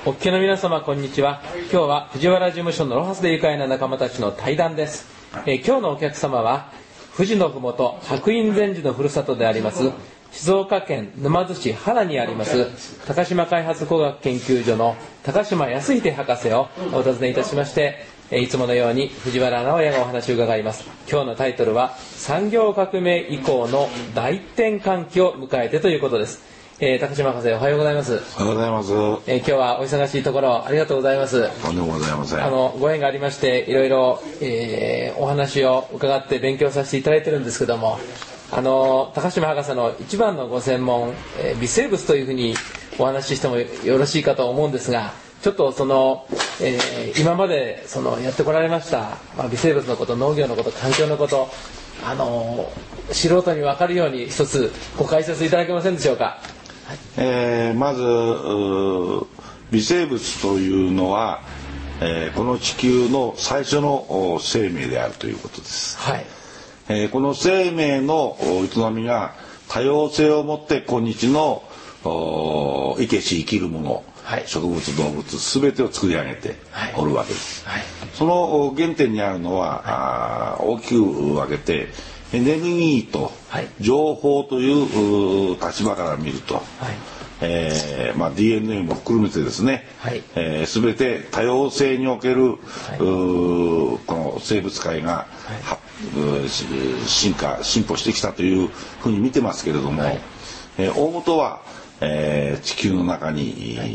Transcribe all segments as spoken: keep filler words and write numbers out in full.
お聞きの皆様こんにちは。今日は藤原事務所のロハスで愉快な仲間たちの対談です。えー、今日のお客様は富士のふもと白隠禅師のふるさとであります静岡県沼津市原にあります高島開発工学研究所の高島康秀博士をお尋ねいたしまして、いつものように藤原直也がお話を伺います。今日のタイトルは産業革命以降の大転換期を迎えてということです。えー、高島博士おはようございます。 おはようございます。 えー、今日はお忙しいところありがとうございます。 とんでもございません。 あのご縁がありましていろいろ、えー、お話を伺って勉強させていただいてるんですけども、あの高島博士の一番のご専門、えー、微生物というふうにお話ししてもよろしいかと思うんですが、ちょっとその、えー、今までそのやってこられました、まあ、微生物のこと、農業のこと、環境のこと、あの素人に分かるように一つご解説いただけませんでしょうか。 えー、まず微生物というのは、えー、この地球の最初の生命であるということです。 はい。 えー、この生命の営みが多様性をもって今日の生けし生きるもの、はい、植物動物全てを作り上げておるわけです。はいはい、その原点にあるのは、はい、大きく分けてエネルギーと情報という立場から見ると、はい、えーまあ、ディーエヌエー も含めてですね、はい、えー、全て多様性における、はい、この生物界が、はい、進化進歩してきたというふうに見てますけれども、はい、えー、大元は、えー、地球の中に、はい、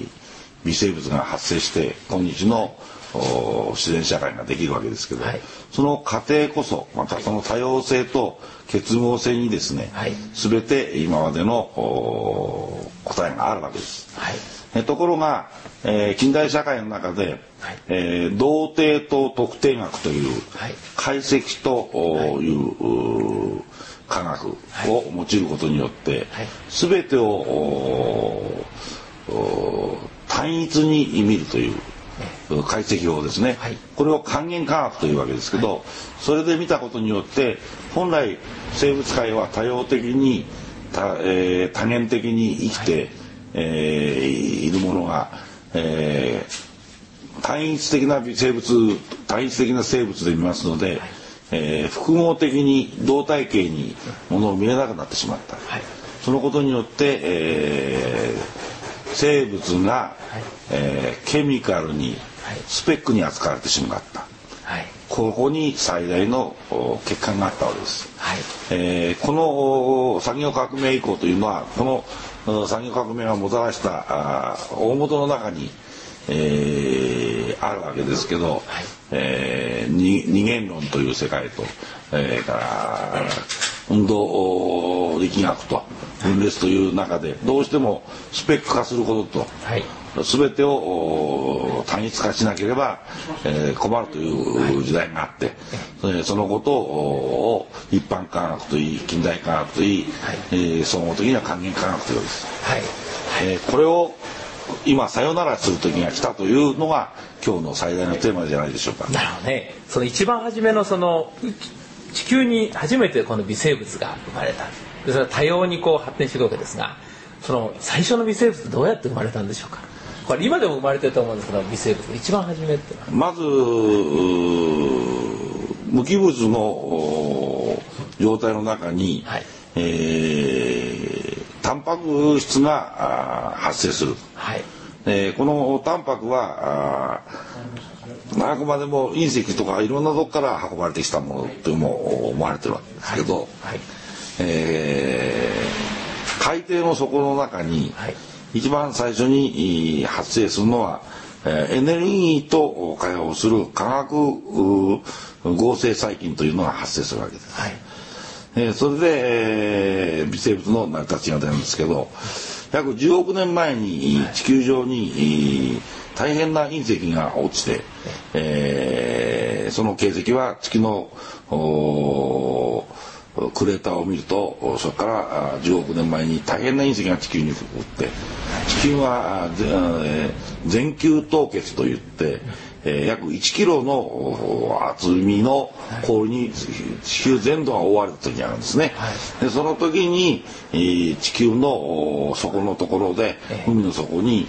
微生物が発生して今日の自然社会ができるわけですけど、はい、その過程こそまたその多様性と結合性にですね、はい、全て今までの答えがあるわけです。はい、えところが、えー、近代社会の中で、はい、えー、動定と特定学という、はい、解析という、はい、科学を用いることによって、はい、全てを単一に見るという解析法ですね、はい、これを還元科学というわけですけど、はい、それで見たことによって本来生物界は多様的に 多,、えー、多元的に生きて、はい、えー、いるものが、えー、単一的な微生物単一的な生物で見ますので、はい、えー、複合的に動体系にものを見えなくなってしまった、はい、そのことによって、えー、生物が、はい、えー、ケミカルにスペックに扱われてしまった、はい、ここに最大の欠陥があったわけです。はい、えー、この産業革命以降というのはこの産業革命がもたらした大元の中に、えー、あるわけですけど、はい、えー、二元論という世界と、えー、から運動力学と分裂という中でどうしてもスペック化することと、はい、全てを単一化しなければ、えー、困るという時代があって、はい、そのことを一般科学といい近代科学といい、はい、えー、総合的には還元科学というわけです。はいはい、えー、これを今さよならする時が来たというのが今日の最大のテーマじゃないでしょうか。 なるほどね。その一番初めのその地球に初めてこの微生物が生まれた。でそれは多様にこう発展していくわけですが、その最初の微生物どうやって生まれたんでしょうか。これ今でも生まれてると思うんですけど、微生物一番初めってまず無機物の状態の中に、はい、えー、タンパク質が発生する、はい、えー、このタンパクはあくまでも隕石とかいろんなとこから運ばれてきたものとも思われてるわけですけど、はいはい、えー、海底の底の中に、はい、一番最初に発生するのはエネルギーと会話をする化学合成細菌というのが発生するわけです。はい、えー、それで、えー、微生物の成り立ちが出るんですけど、約じゅうおくねんまえに地球上に大変な隕石が落ちて、えー、その形跡は月のクレーターを見るとそこからじゅうおくねんまえに大変な隕石が地球に降って地球は全球凍結といって、えー、約いちキロの厚みの氷に地球全土が覆われた時があるんですね。でその時に、えー、地球の底のところで海の底に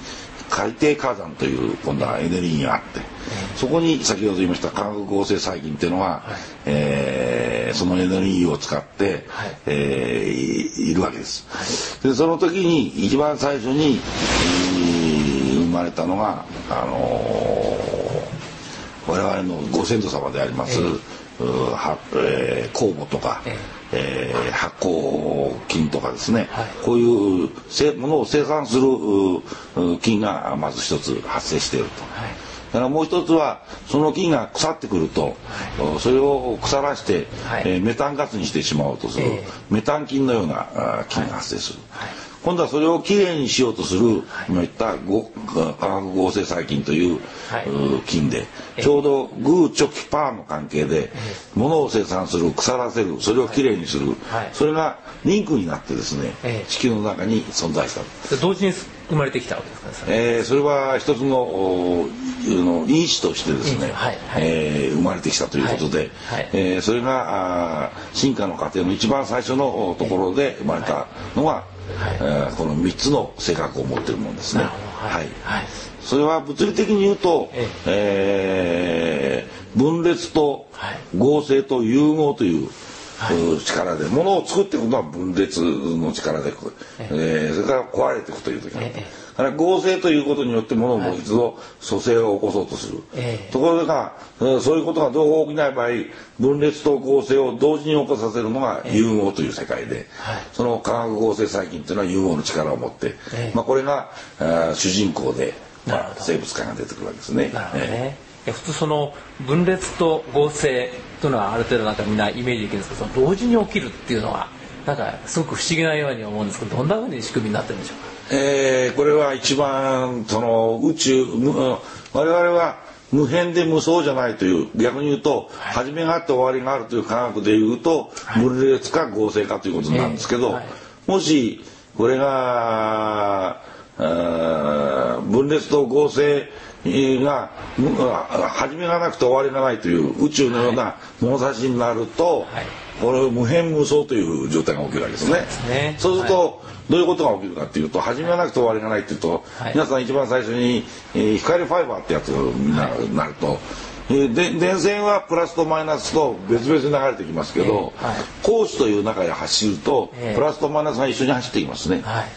海底火山という今度はエネルギーがあって、そこに先ほど言いました化学合成細菌っていうのは、はい、えー、そのエネルギーを使って、はい、えー、い, いるわけです、はい、でその時に一番最初に、えー、生まれたのが、あのー、我々のご先祖様であります、えーはえー、酵母とか、えーえー、発酵菌とかですね、はい、こういうものを生産する菌がまず一つ発生していると、はい、だからもう一つはその菌が腐ってくると、はい、それを腐らして、はい、えー、メタンガスにしてしまおうとする、えー、メタン菌のような菌が発生する、はいはい、今度はそれをきれいにしようとする、はい、今言った化学合成細菌という、はい、菌でちょうどグーチョキパーの関係で物を生産する、腐らせる、それをきれいにする、はい、それがリンクになってですね、はい、地球の中に存在した同時に生まれてきたわけですかね。 えー、それは一つの因子としてですね、はいはい、えー、生まれてきたということで、はいはい、えー、それが進化の過程の一番最初のところで生まれたのが、はい、えー、このみっつの性格を持っているものですね。はい、はい、それは物理的に言うと、ええー、分裂と合成と融合という、はい、力で物を作っていくのは分裂の力で、ええー、それから壊れていくという時がある、ええ、だから合成ということによって物をもう一度組成を起こそうとする、ええ、ところがそういうことがどう起きない場合分裂と合成を同時に起こさせるのが融合という世界で、ええ、その化学合成細菌というのは融合の力を持って、ええ、まあ、これが主人公で、まあ、生物界が出てくるわけですね。 なるほどね。ええ、普通その分裂と合成というのはある程度なんかみんなイメージできるんですけど、その同時に起きるっていうのはなんかすごく不思議なように思うんですけど、どんなふうに仕組みになってるんでしょうか。 えー、これは一番その宇宙我々は無辺で無相じゃないという、逆に言うと、はい、始めがあって終わりがあるという科学で言うと、はい、分裂か合成かということなんですけど、えーはい、もしこれが分裂と合成が始めがなくて終わりがないという宇宙のような物差しになると、はい、これ無辺無相という状態が起きるわけですね。そうですね。そうすると、はい、どういうことが起きるかというと、始めがなくて終わりがないというと、はい、皆さん一番最初に、えー、光ファイバーってやつになる、なると、えー、で電線はプラスとマイナスと別々に流れてきますけど、えーはい、光子という中で走ると、えー、プラスとマイナスが一緒に走っていきますね。はいはいはい、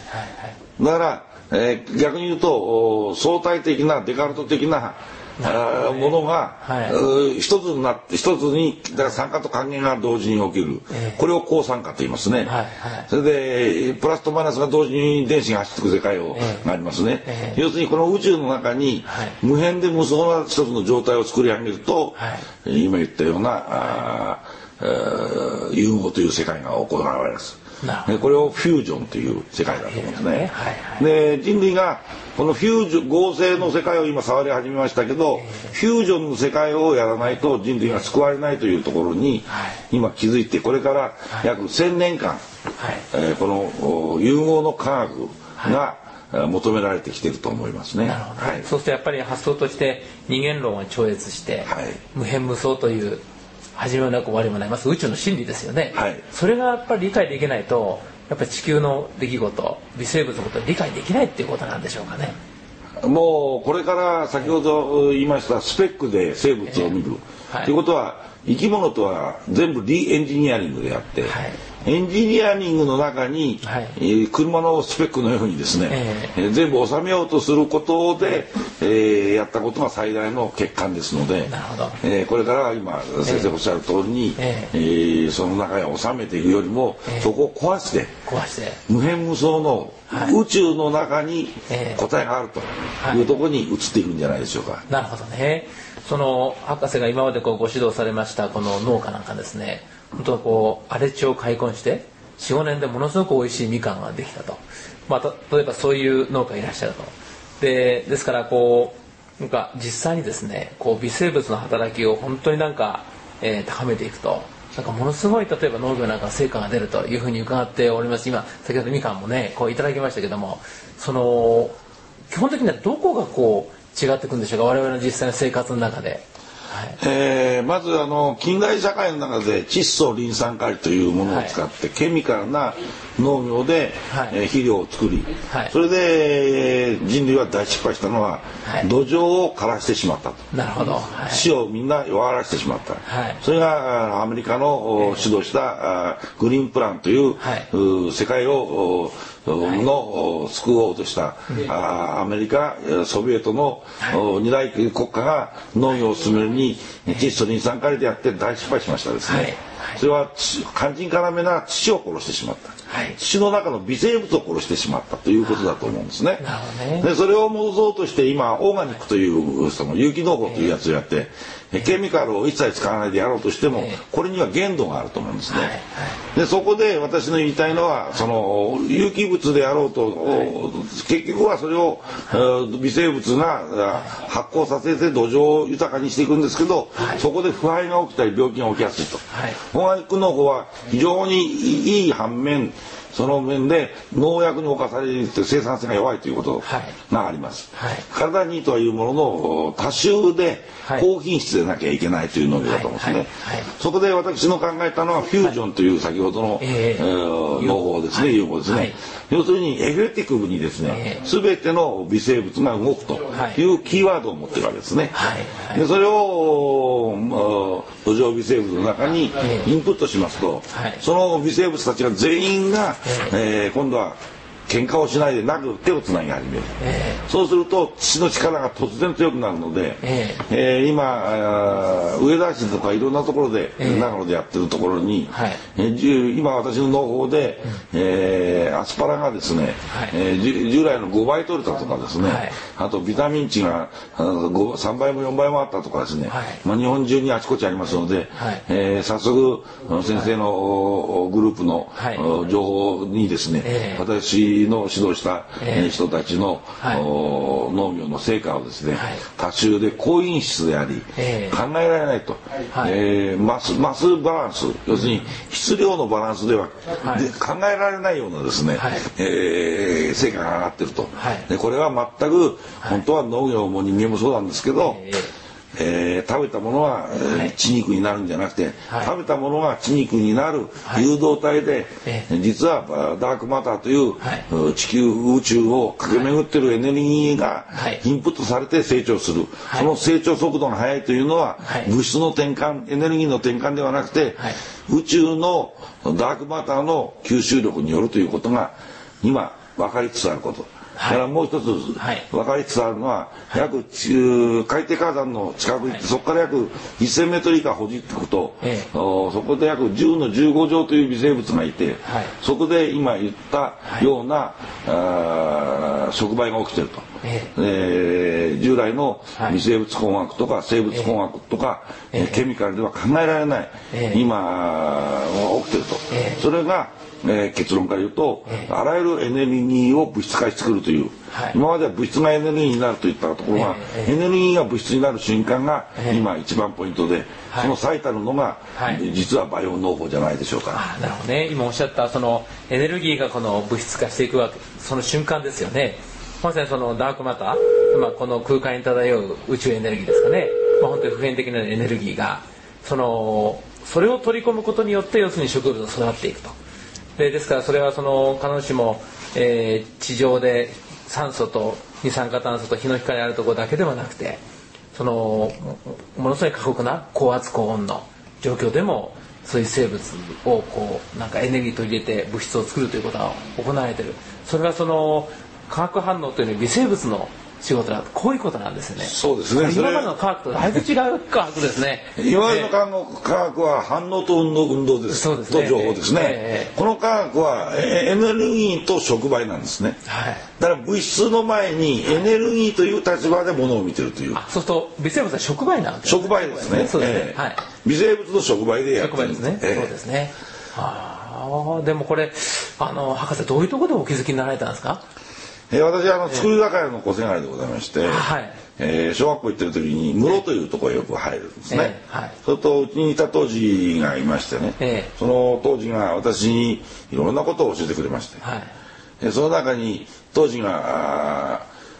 だからえー、逆に言うと相対的なデカルト的な、ね、ものが、はい、一つになって一つにだから酸化と還元が同時に起きる、えー、これを抗酸化と言いますね、はいはい、それでプラスとマイナスが同時に電子が走っていく世界を、えー、がありますね、えー、要するにこの宇宙の中に、はい、無辺で無相な一つの状態を作り上げると、はい、今言ったような、はい、融合という世界が行われます。これをフュージョンという世界だと思うんですね。はいはい、で人類がこのフュージョン合成の世界を今触り始めましたけど、フュージョンの世界をやらないと人類が救われないというところに今気づいて、これから約せんねんかん、はい、えー、この融合の科学が求められてきていると思いますね。 なるほど、はい、そうするとやっぱり発想として二元論を超越して、はい、無辺無相という始めもなく終わりもない、まず宇宙の真理ですよね、はい、それがやっぱり理解できないとやっぱり地球の出来事、微生物のことを理解できないっていうことなんでしょうかね。 もうこれから先ほど言いましたスペックで生物を見る、えーはい、ということは生き物とは全部リエンジニアリングであって、はい、エンジニアリングの中に、はい、えー、車のスペックのようにですね、えーえー、全部収めようとすることで、えー、やったことが最大の欠陥ですので、なるほど、えー、これから今先生おっしゃる通りに、えーえー、その中へ収めていくよりも、えー、そこを壊して壊して無辺無相の宇宙の中に答えがあるというところに移っていくんじゃないでしょうか。 なるほどね。その博士が今までこうご指導されましたこの農家なんかですね、本当はこう荒れ地を開墾して よん,ご 年でものすごく美味しいみかんができたと、まあ、例えばそういう農家いらっしゃると。でですからこうなんか実際にですねこう微生物の働きを本当になんか、えー、高めていくと、なんかものすごい例えば農業なんか成果が出るというふうに伺っております。今先ほどみかんもねこういただきましたけども、その基本的にはどこがこう違ってくるんでしょうか、我々の実際の生活の中で。 えー、まずあの近代社会の中で窒素リン酸カリというものを使って、はい、ケミカルな農業で、はい、えー、肥料を作り、はい、それで、えー、人類は大失敗したのは、はい、土壌を枯らしてしまったと。 なるほど、はい、 死をみんな弱らせてしまった、はい、それがアメリカの、えー、主導したグリーンプランという、はい、う世界をの救おうとした、はい、アメリカソビエトの、はい、二大国家が農業を進めるに窒素リン酸カリでやって大失敗しましたですね、はいはい、それは肝心要な土を殺してしまった、はい、土の中の微生物を殺してしまったということだと思うんですね。ねでそれを戻そうとして今オーガニックというその有機農法というやつをやって、えー、ケミカルを一切使わないでやろうとしても、えー、これには限度があると思うんですね、はいはい、でそこで私の言いたいのはその有機物であろうと、はい、結局はそれを、はい、微生物が発酵させて土壌を豊かにしていくんですけど、はい、そこで腐敗が起きたり病気が起きやすいと、はい、オーガニック農法は非常にいい反面その面で農薬に侵されて生産性が弱いということがあります、はいはい、体にいいとはいうものの多種で高品質でなきゃいけないという農業だと思うんですね、はいはいはい、そこで私の考えたのはフュージョンという先ほどの、はいえー、農法ですね、はい、有法ですね、はい、要するにエフェティクブにですね、全ての微生物が動くというキーワードを持ってるわけですね、はいはい、でそれを、まあ、土壌微生物の中にインプットしますと、はい、その微生物たちが全員が、えー、今度は喧嘩をしないでなく手をつなぎ始める、えー、そうすると土の力が突然強くなるので、えーえー、今上田市とかいろんなところで、えー、長野でやってるところに、はいえー、今私の農法で、うんえー、アスパラがですね、はいえー、従来のごばい取れたとかですね、はい、あとビタミン値がさんばいもよんばいもあったとかですね、はいまあ、日本中にあちこちありますので、はいえー、早速先生のグループの、はい、情報にですね、えー、私の指導した人たちの、はい、農業の成果をですね、はい、多種で高品質であり、えー、考えられないと、はいえー、マス、マスバランス要するに質量のバランスでは、はい、で考えられないようなですね、はいえー、成果が上がってると、はい、でこれは全く本当は農業も人間もそうなんですけど、えーえー、食べたものが、えー、血肉になるんじゃなくて、はい、食べたものが血肉になる誘導体で、はい、実はダークマターという、はい、地球宇宙を駆け巡っているエネルギーがインプットされて成長する、はい、その成長速度が速いというのは、はい、物質の転換エネルギーの転換ではなくて、はい、宇宙のダークマターの吸収力によるということが今分かりつつあること。だからもう一つ分かりつつあるのは、はい、約海底火山の近くに行って、そこから約せんメートル以下ほじっていくと、はい、そこで約じゅうのじゅうご乗という微生物がいて、はい、そこで今言ったような、はい、触媒が起きてると、えー、従来の微生物工学とか生物工学とか、えー、ケミカルでは考えられない、えー、今起きてると、えー、それがえー、結論から言うと、えー、あらゆるエネルギーを物質化してくるという、はい、今までは物質がエネルギーになるといったところが、えー、エネルギーが物質になる瞬間が今一番ポイントで、えー、その最たるのが、はい、実はバイオ農法じゃないでしょうか。 あ、なるほどね。今おっしゃったそのエネルギーがこの物質化していくわけ、その瞬間ですよね。まさにそのダークマター、まあ、この空間に漂う宇宙エネルギーですかね、まあ、本当に普遍的なエネルギーがそのそれを取り込むことによって要するに植物が育っていくと。で, ですからそれはその必ずしも、えー、地上で酸素と二酸化炭素と日の光あるところだけではなくて、そのものすごい過酷な高圧高温の状況でもそういう生物をこうなんかエネルギーと入れて物質を作るということが行われている。それはその化学反応というのは微生物の仕事だとこういうことなんですよね。 そうですね。 今までの科学とだいぶ違う科学ですね。 今までの科学は反応と運動、運動です。 そうですね。 と情報ですね。えー、この科学はエネルギーと触媒なんですね。はい。だから物質の前にエネルギーという立場で物を見てるという。 あ、そうすると微生物は触媒なんですね。触媒ですね。 そうですね。えー、はい。 微生物の触媒でやってる。 触媒ですね。えー、そうですね。はあ、でもこれあの博士どういうところでお気づきになられたんですか？ えー、私はあの作り酒屋の小せがれでございまして、はいえー、小学校行ってる時に室というところへよく入るんですね、えーはい、それとうちにいた当時がいましてね、えー、その当時が私にいろんなことを教えてくれまして、はい、その中に当時が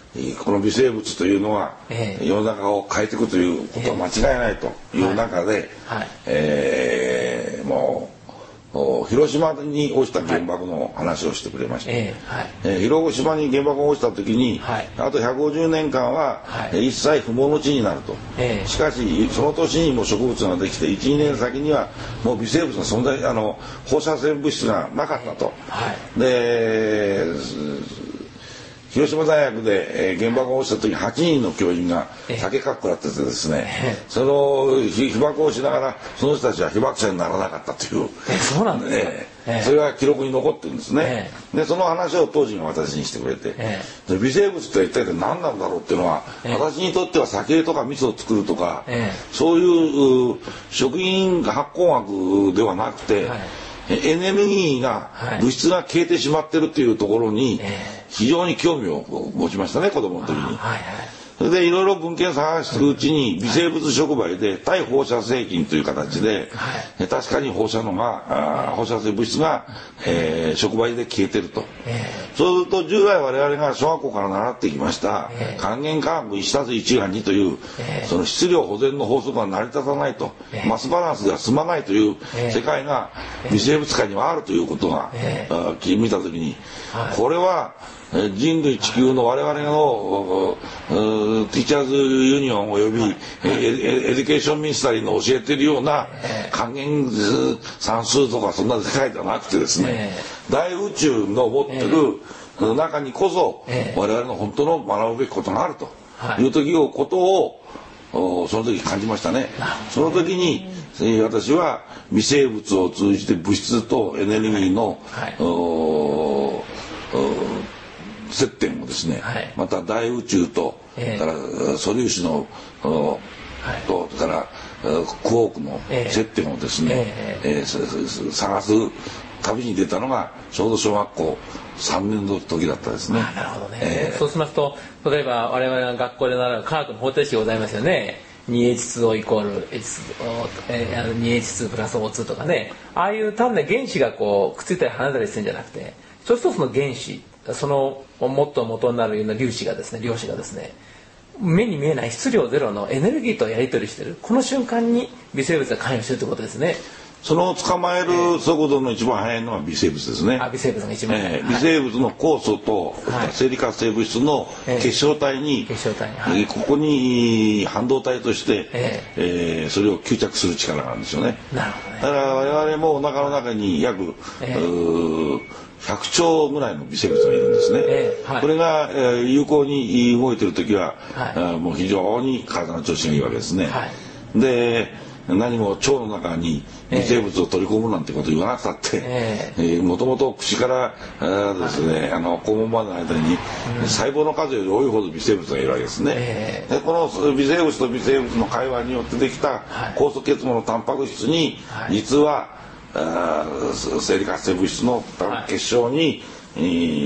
この微生物というのは世の中を変えていくということは間違いないという中で、えー、もう広島に落ちた原爆の話をしてくれました、えーはいえー、広島に原爆が落ちた時に、はい、あとひゃくごじゅうねんかんは一切不毛の地になると、えー、しかしその年にも植物ができて いちにねん先にはもう微生物の存在あの放射線物質がなかったと、えーはい、で広島大学で、えー、原爆が落ちた時にはちにんの教員が酒かっこらっててですね、えー、その被爆をしながらその人たちは被爆者にならなかったという、 えー、そうなんですね、 えー、それが記録に残ってるんですね、えー、でその話を当時が私にしてくれて、えー、で微生物って一体何なんだろうっていうのは、えー、私にとっては酒とか味噌を作るとか、えー、そういう食品発酵学ではなくて、はいエネルギーが、物質が消えてしまってるっていうところに非常に興味を持ちましたね、子供の時に。それでいろいろ文献探していくうちに微生物触媒で対放射製品という形で、確かに放射能が放射性物質が、えー、触媒で消えてると、そうすると従来我々が小学校から習ってきました還元化学いちたすいちがにというその質量保全の法則が成り立たないと、マスバランスが進まないという世界が微生物界にはあるということが見た時に、これは人類地球の我々のティーチャーズユニオンおよびエデュケーションミニスタリーの教えているような還元算数とかそんな世界ではなくてですね、大宇宙の持ってる中にこそ我々の本当の学ぶべきことがあるという時をことをその時感じましたね。その時に私は微生物を通じて物質とエネルギーの接点をですね、はい、また大宇宙と、えー、から素粒子の、はい、とからクォークの接点をですね、えーえー、探す旅に出たのがちょうど小学校さんねんの時だったですね。 あ、なるほどね、えー、そうしますと例えば我々が学校で習う科学の方程式ございますよね。 にエイチツーオー イコール エイチツーオー、えー、にエイチツー プラス オーツー とかね、ああいう単なる原子がこうくっついたり離れたりするんじゃなくて、そうするとその原子そのもっと元になるような粒子がですね、量子がですね、目に見えない質量ゼロのエネルギーとやり取りしている、この瞬間に微生物が関与しているということですね。 その捕まえる速度の一番速いのは微生物ですね。 あ、微生物が一番速い、 えー、微生物の酵素と生理活性物質の結晶体に、 結晶体に、はい、 ここに半導体として、えーえー、それを吸着する力があるんですよね。 なるほどね。 だから我々もお腹の中に約、えーひゃくちょうぐらいの微生物がいるんですね、えーはい、これが、えー、有効に動いている時は、はい、あもう非常に体の調子がいいわけですね、はい、で何も腸の中に微生物を取り込むなんてこと言わなくたって、えーえー、もともと口からあですね、はい、あの肛門までの間に、うん、細胞の数より多いほど微生物がいるわけですね、えー、でこの微生物と微生物の会話によってできた酵素結合のタンパク質に、はい、実はあ生理活性物質の結晶に、はい、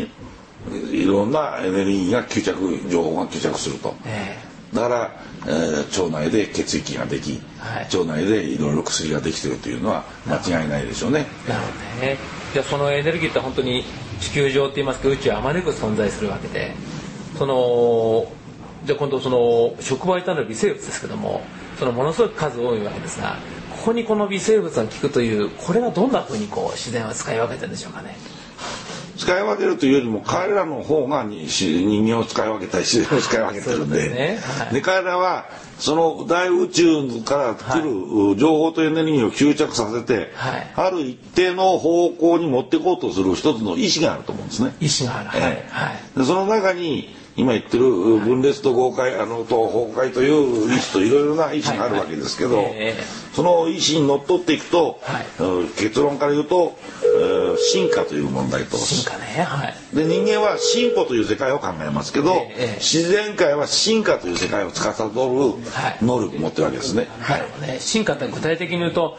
いろんなエネルギーが吸着情報が吸着すると、えー、だから、えー、腸内で血液ができ、はい、腸内でいろいろ薬ができているというのは間違いないでしょうね。 なるほどね。じゃあそのエネルギーって本当に地球上って言いますか宇宙はあまねく存在するわけで、そのじゃあ今度その触媒となる微生物ですけども、そのものすごく数多いわけですが、ここにこの微生物が効くという、これはどんなふうにこう自然は使い分けてるんでしょうかね。 使い分けるというよりも彼らの方が人間を使い分けたり自然を使い分けてるんで、ねはい、で彼らはその大宇宙から来る情報とエネルギーを吸着させて、はい、ある一定の方向に持っていこうとする一つの意志があると思うんですね。 意志がある、はいえーはい、でその中に今言ってる分裂と合解、あのと崩壊という意思といろいろな意思があるわけですけど、はいはいえー、その意思にのっとっていくと、はい、結論から言うと、えー、進化という問題と進化ね、はい、 で人間は進歩という世界を考えますけど、えー、自然界は進化という世界を司る能力を持ってるわけですね。 はいはい、進化って具体的に言うと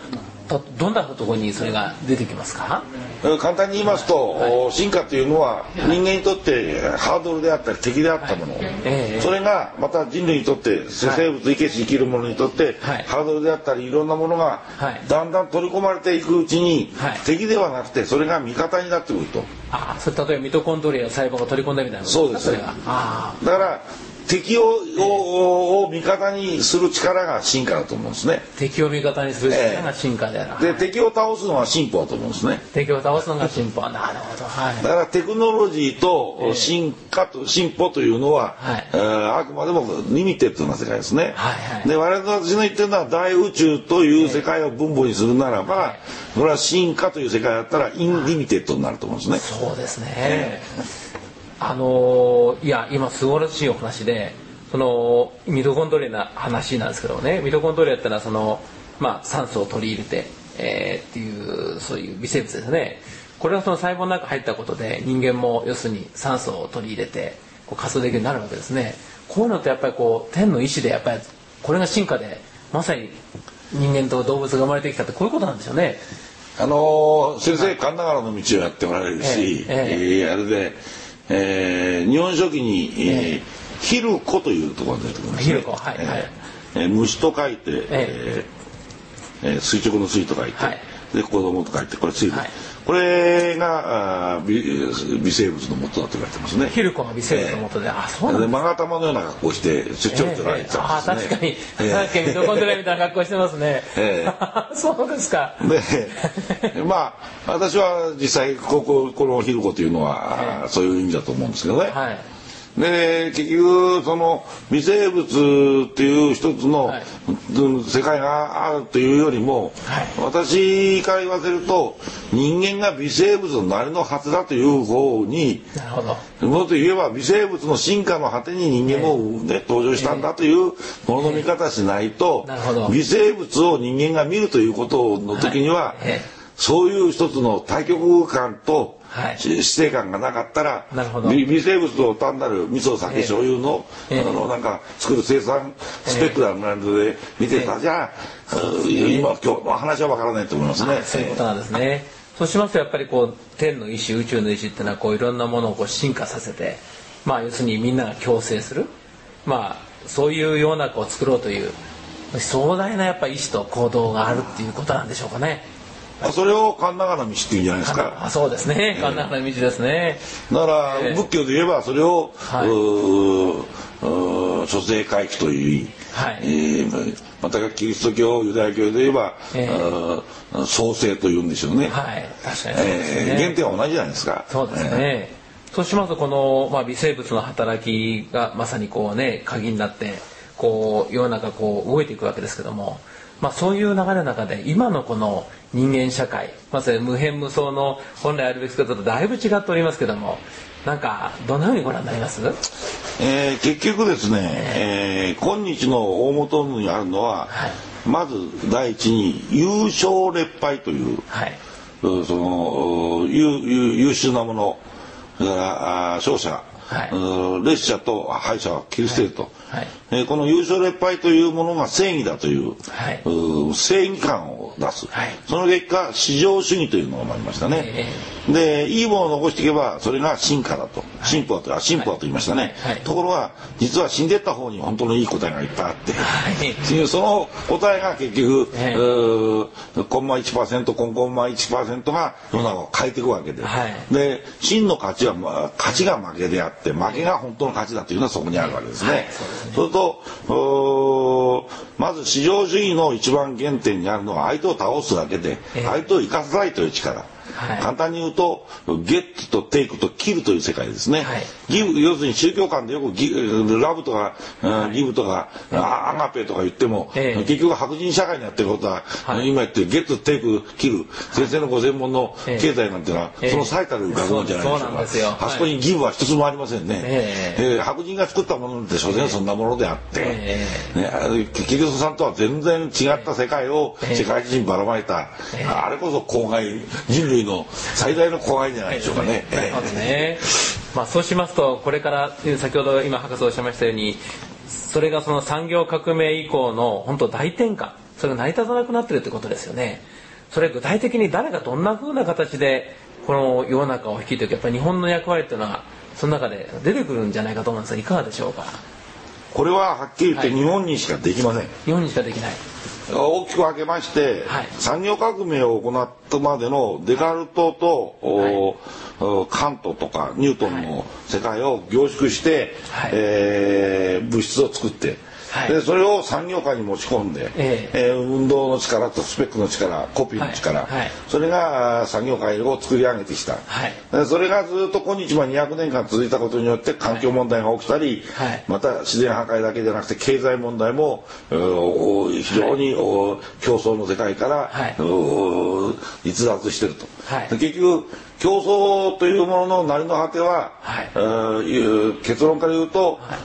とどんなところにそれが出てきますか？ 簡単に言いますと、はい、進化というのは人間にとってハードルであったり敵であったもの、はいえー、それがまた人類にとって生物生けし生きるものにとって、はい、ハードルであったりいろんなものがだんだん取り込まれていくうちに、はい、敵ではなくてそれが味方になってくると。 あそれ例えばミトコンドリアの細胞が取り込んだみたいなそうですね。あだから敵を、えー、を味方にする力が進化だと思うんですね。 敵を味方にする力が進化である、 えー、で敵を倒すのは進歩だと思うんですね。 敵を倒すのが進歩なるほど、はい、 だからテクノロジーと進化と進歩というのは、はいえー、あくまでもリミテッドな世界ですね、はいはい、で我々私の言ってるのは大宇宙という世界を分母にするならば、はい、これは進化という世界だったらインリミテッドになると思うんですね。 そうですね、えーあのー、いや今素晴らしいお話でそのミトコンドリアの話なんですけどねミトコンドリアってのはその、まあ、酸素を取り入れて、えー、っていうそういう微生物ですね。これがその細胞の中に入ったことで人間も要するに酸素を取り入れてこう活動できるようになるわけですね。こういうのってやっぱりこう天の意志でやっぱりこれが進化でまさに人間と動物が生まれてきたってこういうことなんでしょうね。 あのー、先生神田川の道をやっておられるし、えーえー、あれで、えー、日本書紀に、えーえー、ヒルコというところが出てくるんですね。ヒルコ、はいはいえー、虫と書いて、えーえー、垂直の垂と書いて、はい、で子供と書いてこれ垂直、はい、これがあ 微, 微生物の元だと言われてますね。 ヒルコが微生物の元で、えー、あそうなんですか。 で勾玉のような格好をしてちょちょっとられちゃうんですね。 あ確かに、えー、確かにミトコンドリアみたいな格好してますね。えー、そうですか。 でまあ私は実際こここのヒルコというのは、えー、そういう意味だと思うんですけどね。はいで結局その微生物っていう一つの世界があるというよりも、はい、私から言わせると人間が微生物のなりのはずだという方になるほどもっと言えば微生物の進化の果てに人間も、ね、登場したんだというものの見方しないと、微生物を人間が見るということの時には、はい、そういう一つの対極感とはい、死生観がなかったら微生物と単なる味噌酒醤油の、えー、あのなんか作る生産スペクタルなどで見てた、えー、じゃあ、えー、今今日の話はわからないと思いますね。 そういうことなんですね、えー、そうしますとやっぱりこう天の意志宇宙の意志っていうのはこういろんなものをこう進化させて、まあ、要するにみんなが共生する、まあ、そういう世の中を作ろうという壮大なやっぱり意志と行動があるっていうことなんでしょうかね。 それを神田川の道っていうんじゃないですか。 あそうですね、神田川の道ですね。 だから、えー、仏教で言えばそれを、はい、諸聖回帰といい、はいえー、またキリスト教ユダヤ教で言えば、えー、創世というんでしょうね。はい、確かにそうですね、えー、原点は同じじゃないですか。 そうですね、えー、そうしますとこの、まあ、微生物の働きがまさにこうね鍵になってこう世の中こう動いていくわけですけども、まあ、そういう流れの中で今のこの人間社会まさに無辺無相の本来あるべき姿とだいぶ違っておりますけども、なんかどんなふうにご覧になります？ えー、結局ですね、えー、今日の大元にあるのは、はい、まず第一に優勝劣敗という、はい、その 優, 優秀なものそれから勝者、はい、列車と敗者は切り捨てると、はいはいえー、この優勝劣敗というものが正義だという、はい、う正義感を出す、はい、その結果至上主義というのが生まれましたね、えー、でいいものを残していけばそれが進化だと、はい、進歩だとあ進歩だと言いましたね、はいはい、ところが実は死んでった方に本当のいい答えがいっぱいあって、はい、その答えが結局、えー、コンマ いちパーセント コンコンマ いちパーセント が世の中を変えていくわけで、はい、で真の勝ちは、まあ、勝ちが負けであって負けが本当の勝ちだというのはそこにあるわけですね、はい、そうですね。それとまず至上主義の一番原点にあるのは相手を倒すだけで、えー、相手を生かさないという力、はい、簡単に言うとゲットとテイクとキルという世界ですね、はい、ギブ要するに宗教観でよくギラブとか、はい、ギブとか、はい、アガペとか言っても、えー、結局白人社会にやってることは、はい、今言ってるゲットテイクキル、はい、先生のご専門の経済なんていうのは、えー、その最たる学問じゃないでしょうか、えー、あそこにギブは一つもありませんね、えーえー、白人が作ったものなんて所詮そんなものであって、えーね、キリストさんとは全然違った世界を世界中にばらまいた、えー、あれこそ公害人類の最大の公害じゃないでしょうかね。 そうですね。まあそうしますとこれから先ほど今博士おっしゃいましたようにそれがその産業革命以降の本当大転換それが成り立たなくなってるってことですよね。 それ具体的に誰がどんな風な形でこの世の中を率いていく、やっぱり日本の役割というのはその中で出てくるんじゃないかと思うんですが、いかがでしょうか。 これははっきり言って日本にしかできません、はい、 日本にしかできない。 大きく分けまして、はい、産業革命を行ったまでのデカルトと、はい、カントとかニュートンの世界を凝縮して、はい、えー、物質を作って、はい、でそれを産業界に持ち込んで、えーえー、運動の力とスペックの力、コピーの力、はいはい、それが産業界を作り上げてきた、はい、それがずっと今日までにひゃくねんかん続いたことによって環境問題が起きたり、はい、また自然破壊だけじゃなくて経済問題も非常に、はい、競争の世界から、はい、逸脱していると、はい、結局競争というものの成りの果ては、はい、えー、結論から言うと、はい、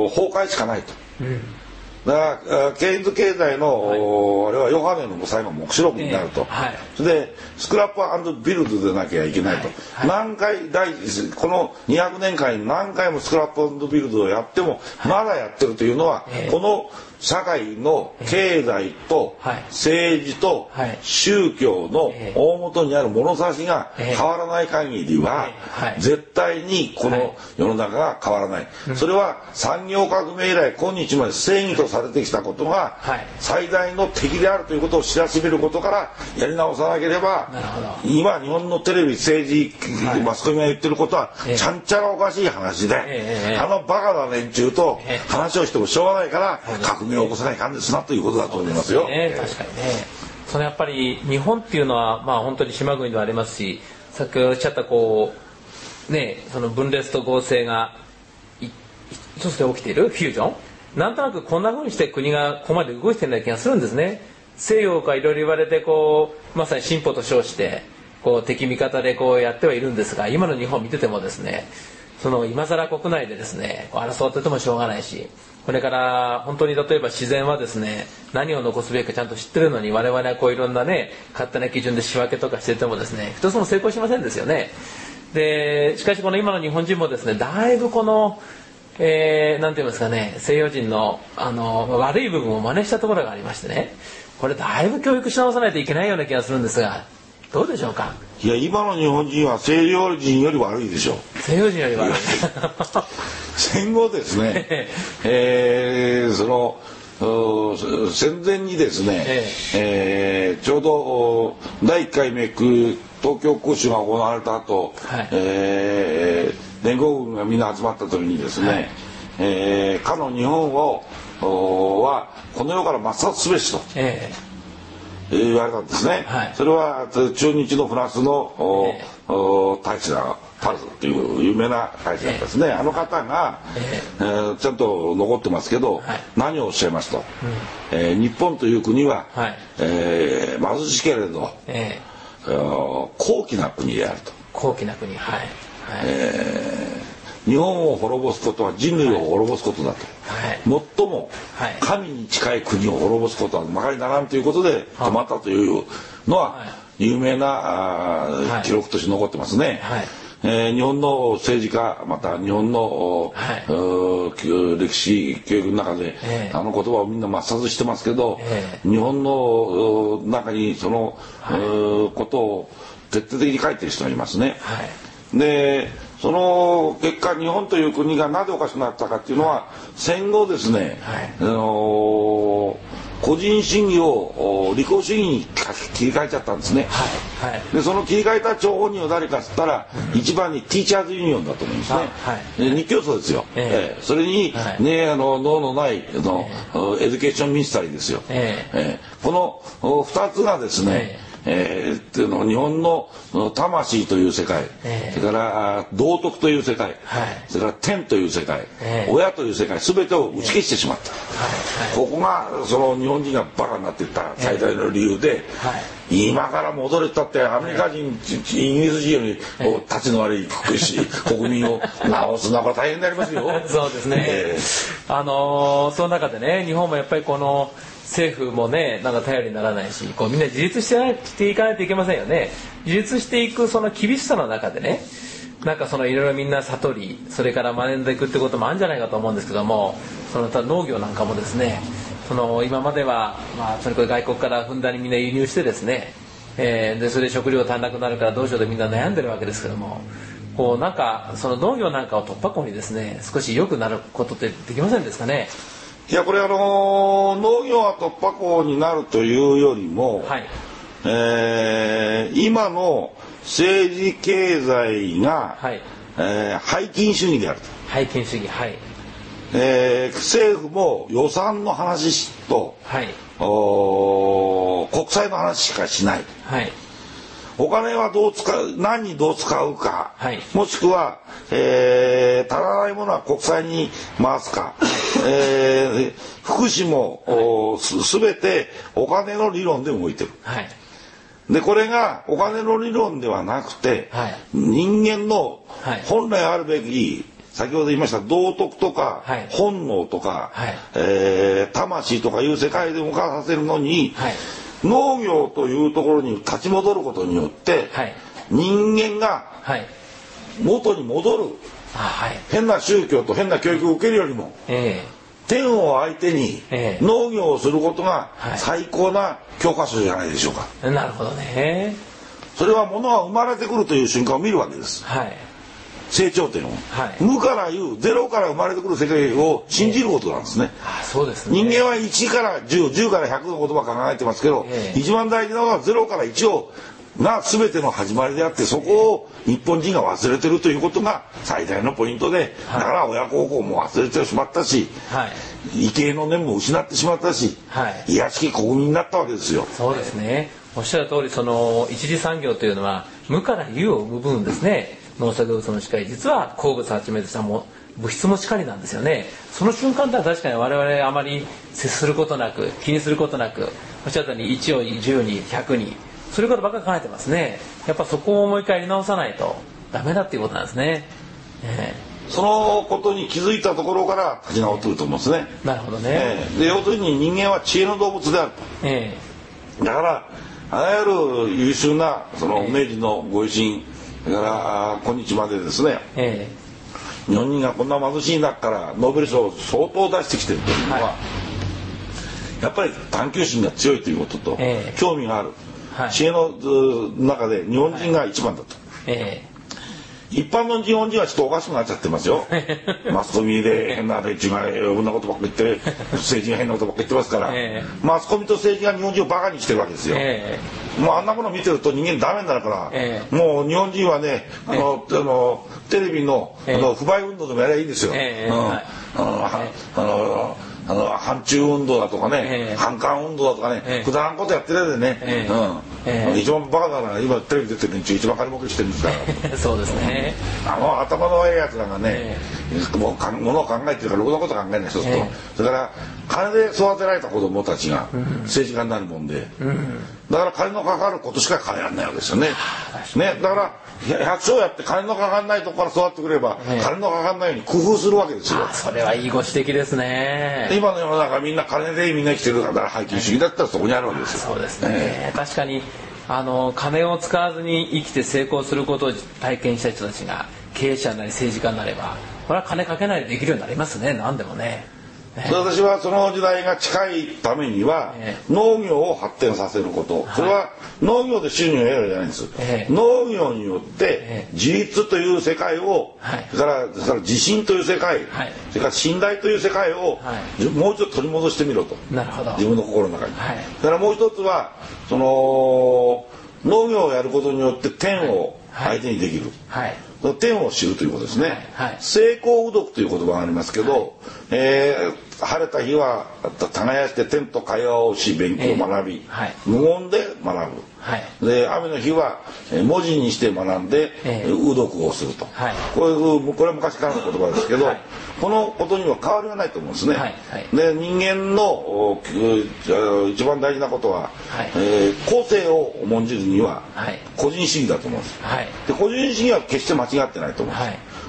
崩壊しかないと。うん、だからケインズ経済の、はい、あれはヨハネの最後目視録になると、えーはい、それでスクラップ&ビルドでなきゃいけないと、はいはい、何回大このにひゃくねんかんに何回もスクラップ&ビルドをやっても、はい、まだやってるというのは、えー、この社会の経済と政治と宗教の大元にある物差しが変わらない限りは絶対にこの世の中が変わらない。それは産業革命以来今日まで正義とされてきたことが最大の敵であるということを知らしめることからやり直さなければ、今日本のテレビ政治マスコミが言ってることはちゃんちゃらおかしい話で、あのバカな連中と話をしてもしょうがないから革命を起こさないかんですなということだと思いますよ。 ね、確かにね。そのやっぱり日本っていうのはまあ本当に島国ではありますし、さっきおっしゃったこうね、その分裂と合成が一つで起きているフュージョン、なんとなくこんな風にして国がここまで動いてるような気がするんですね。西洋からいろいろ言われてこうまさに進歩と称してこう敵味方でこうやってはいるんですが、今の日本を見ててもですね、その今更国内でですね争っててもしょうがないし、これから本当に例えば自然はですね何を残すべきかちゃんと知ってるのに、我々はこういろんなね勝手な基準で仕分けとかしててもですね一つも成功しませんですよね。でしかしこの今の日本人もですねだいぶこの、えー、なんて言いますかね、西洋人のあの悪い部分を真似したところがありましてね、これだいぶ教育し直さないといけないような気がするんですが、どうでしょうか。 いや今の日本人は西洋人より悪いでしょう。 西洋人より悪い戦後ですね、えー、その戦前にですね、ええー、ちょうどだいいっかいめ東京空襲が行われた後、はい、えー、連合軍がみんな集まった時にですね、はい、えー、かの日本をはこの世から抹殺すべしと、えー、言われたんですね、はい、それは中日のフランスの、えー、大使がパルスっていう有名な大使だったですね、えー、あの方が、えーえー、ちゃんと残ってますけど、はい、何をおっしゃいますと、うん、えー、日本という国は、はい、えー、貧しけれど、えー、高貴な国であると。 高貴な国、はい、はい、 えー日本を滅ぼすことは人類を滅ぼすことだと、はい、最も神に近い国を滅ぼすことはまかりならんということで止まったというのは有名な、はい、記録として残ってますね、はい、えー、日本の政治家また日本の、はい、歴史教育の中で、えー、あの言葉をみんな抹殺してますけど、えー、日本の中にその、はい、ことを徹底的に書いてる人がいますね、はい、でその結果日本という国がなぜおかしくなったかっていうのは戦後ですね、はい、あのー、個人主義を利己主義に切り替えちゃったんですね、はいはい、でその切り替えた張本人は誰かっつったら、うん、一番にティーチャーズユニオンだと思うんですね、はい、日教組ですよ、えーえー、それに、はい、ね、あの脳のないの、えー、エデュケーションミニスタリーですよ、えーえー、このふたつがですね、えーえー、っていうの日本の魂という世界、えー、それから道徳という世界、はい、それから天という世界、えー、親という世界全てを打ち消してしまった、えーはいはい、ここがその日本人がバカになっていった最大の理由で、えーはい、今から戻れたってアメリカ人、えー、イギリス人より立ちの悪い国民を直すのが大変になりますよそうですね、えー、あのー、その中でね日本もやっぱりこの政府もねなんか頼りにならないし、こうみんな自立してないしていかないといけませんよね。自立していくその厳しさの中でね、なんかそのいろいろみんな悟り、それから学んでいくってこともあるんじゃないかと思うんですけども、その農業なんかもですね、その今まではまあそれこそ外国からふんだんにみんな輸入してですね、 えー、でそれで食料足んなくなるからどうしようとみんな悩んでるわけですけども、こうなんかその農業なんかを突破口にですね少し良くなることってできませんですかね。 いやこれあのー、農業は突破口になるというよりも、はい、えー、今の政治経済が、はい、えー、拝金主義であると。 拝金主義、はい。 えー、政府も予算の話と、はい、お国債の話しかしない、はい、お金はどう使う、何にどう使うか、はい、もしくは、えー、足らないものは国債に回すか、えー、福祉も、はい、すべてお金の理論で動いてる、はい、でこれがお金の理論ではなくて、はい、人間の本来あるべき、先ほど言いました道徳とか、はい、本能とか、はい、えー、魂とかいう世界で動かさせるのに、はい、農業というところに立ち戻ることによって、はい、人間が元に戻る、はい、変な宗教と変な教育を受けるよりも、えー、天を相手に農業をすることが最高な教科書じゃないでしょうか、 はい、なるほどね。それは物が生まれてくるという瞬間を見るわけです、はい、成長点を、はい、無から有、ゼロから生まれてくる世界を信じることなんですね。 あ、そうですね。 人間はいちからじゅう、じゅうからひゃくの言葉考えてますけど、えー、一番大事なのはゼロからいちをが全ての始まりであって、そこを日本人が忘れてるということが最大のポイントで、はい、だから親孝行も忘れてしまったし、はい、畏敬の念も失ってしまったし、はい、卑しき国民になったわけですよ。 そうですね。おっしゃる通り、その一次産業というのは無から有を生む分ですね。農作物もしかり、実は鉱物をはじめとしたも物質もしかりなんですよね。その瞬間では確かに我々あまり接することなく、気にすることなく、おっしゃったようにいちをじゅうにひゃくに、そういうことばっかり考えてますね。やっぱそこをもう一回やり直さないとダメだっていうことなんですね。 えー、そのことに気づいたところから立ち直ってると思うんですね。 なるほどね。 えー、で要するに人間は知恵の動物であると。えー、だからあらゆる優秀なその明治のご維新、だから今日までですね、えー、日本人がこんな貧しい中からノーベル賞を相当出してきてるというのは、はい、やっぱり探求心が強いということと、えー、興味がある、はい、知恵の中で日本人が一番だと、はい、えー一般の日本人はちょっとおかしくなっちゃってますよ。マスコミで変な連中が余分なことばっかり言って政治が変なことばっかり言ってますから、えー、マスコミと政治が日本人をバカにしてるわけですよ、えー、もうあんなもの見てると人間ダメになるから、えー、もう日本人はねあの、えー、あのテレビ の, あの不買運動でもやればいいんですよ、えーうんはい、あの、えー、あのあの反中運動だとかね、えー、反韓運動だとかね、えー、くだらんことやってるやつでね、えーうんえー、一番バカだから今テレビ出てる連中一番金儲けしてるんですからそうですね。 あの頭の悪いやつらがね、えー、もうかものを考えてるからろくなこと考えない人と、えー、それから金で育てられた子供たちが政治家になるもんで、うん、だから金のかかることしか金やんないわけですよね。ね、だから百姓やって金のかかんないとこから育ってくれば、えー、金のかかんないように工夫するわけですよ。 それはいいご指摘ですね。 今の世の中みんな金でみんな生きてるから拝金主義だったらそこにあるわけですよ。 そうですね、えー、確かにあの金を使わずに生きて成功することを体験した人たちが経営者なり政治家になればこれは金かけないでできるようになりますね。何でもね。 えー、私はその時代が近いためには、えー、農業を発展させること、はい、それは農業で収入を得るじゃないんです、えー、農業によって自立という世界を、はい、それからそれから自信という世界、はい、それから信頼という世界を、はい、もう一度取り戻してみろと。 なるほど。 自分の心の中に、はい、だからもう一つはその農業をやることによって天を相手にできる、はいはい、天を知るということですね、はいはい、成功うどくという言葉がありますけど、はい、えー、晴れた日は耕して天と会話をし勉強を学び、えーはい、無言で学ぶ、はい、で雨の日は文字にして学んで、えー、うどくをすると、はい、こういうこれは昔からの言葉ですけど、はい、このことには変わりがないと思うんですね、はいはい、で人間の一番大事なことは、はい、えー、個性を重んじるには個人主義だと思うんです、はい、で個人主義は決して間違ってないと思うんです、はい、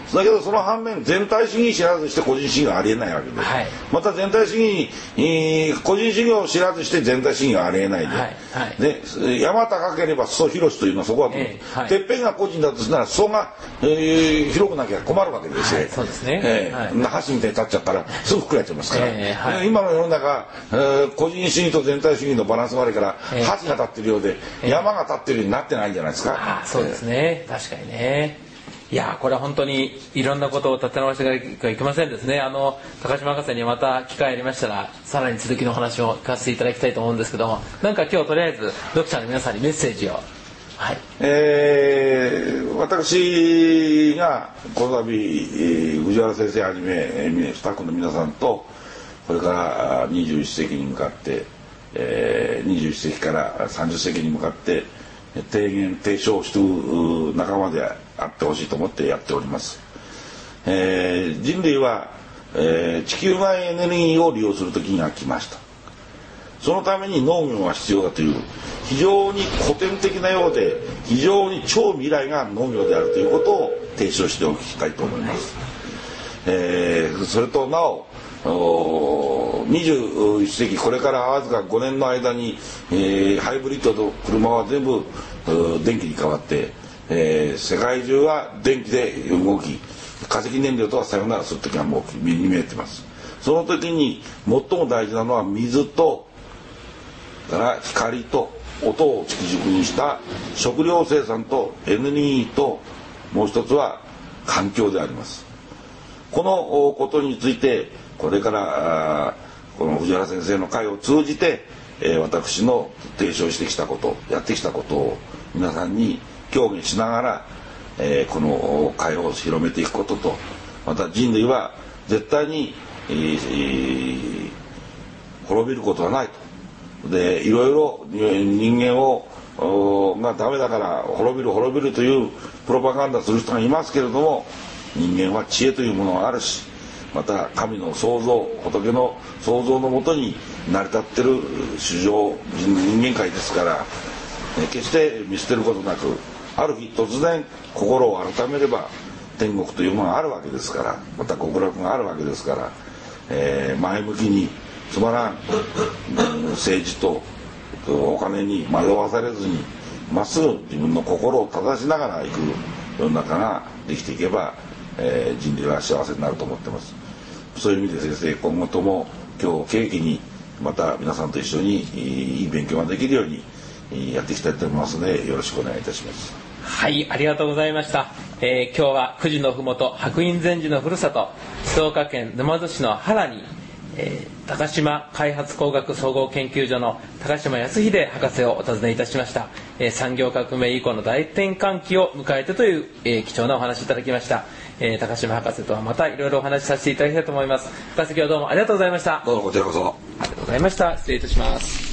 だけどその反面全体主義知らずして個人主義はありえないわけで、はい、また全体主義に、えー、個人主義を知らずして全体主義はありえないで、はいはい、で山高ければ裾広しというのはそこは、えーはい、てっぺんが個人だとするなら裾が、えー、広くなきゃ困るわけですよ、はい、そうですね、えーはい、橋みたいに立っちゃったらすぐ膨らっちゃいますから、えーはい、今の世の中、えー、個人主義と全体主義のバランスが悪いから、えー、橋が立ってるようで、えー、山が立ってるようになってないんじゃないですか。 あ、そうですね、えー、確かにね。いやこれは本当にいろんなことを立て直していかなきゃいけませんですね。あの高島博士にまた機会ありましたらさらに続きの話を聞かせていただきたいと思うんですけども、なんか今日とりあえず読者の皆さんにメッセージを。はい、えー、私がこの度、えー、藤原先生はじめスタッフの皆さんとこれからにじゅういっ世紀に向かって、えー、にじゅういっ世紀からさんじゅっ世紀に向かって提言提唱している仲間であってほしいと思ってやっております。えー、人類は、えー、地球外エネルギーを利用する時が来ました。そのために農業が必要だという非常に古典的なようで非常に超未来が農業であるということを提唱しておきたいと思います。えー、それとなおにじゅういっ世紀これからわずかごねんの間に、えー、ハイブリッドと車は全部電気に変わって、えー、世界中は電気で動き化石燃料とはさよならする時はもう目に見えてます。その時に最も大事なのは水とから光と音を基軸にした食料生産とエネルギーともう一つは環境であります。このことについてこれからこの藤原先生の会を通じて、えー、私の提唱してきたことやってきたことを皆さんに協議しながら、えー、この会を広めていくことと、また人類は絶対に、えー、滅びることはないと。でいろいろ人間をがダメだから滅びる滅びるというプロパガンダする人がいますけれども、人間は知恵というものがあるし、また神の創造仏の創造のもとに成り立ってる主情人間界ですから、決して見捨てることなく、ある日突然心を改めれば天国というものがあるわけですから、また極楽があるわけですから、えー、前向きにつまらん政治とお金に惑わされずにまっすぐ自分の心を正しながらいく世の中ができていけば、えー、人類は幸せになると思ってます。そういう意味で先生、今後とも今日を契機にまた皆さんと一緒にいい勉強ができるようにやっていきたいと思いますので、よろしくお願いいたします。 はい、ありがとうございました。えー、今日は富士のふもと白隠禅師のふるさと静岡県沼津市の原に、えー、高島開発工学総合研究所の高島康秀博士をお尋ねいたしました。えー、産業革命以降の大転換期を迎えてという、えー、貴重なお話いただきました。えー、高島博士とはまたいろいろお話しさせていただきたいと思います。博士、今日はどうもありがとうございました。 どうもこちらこそありがとうございました。失礼いたします。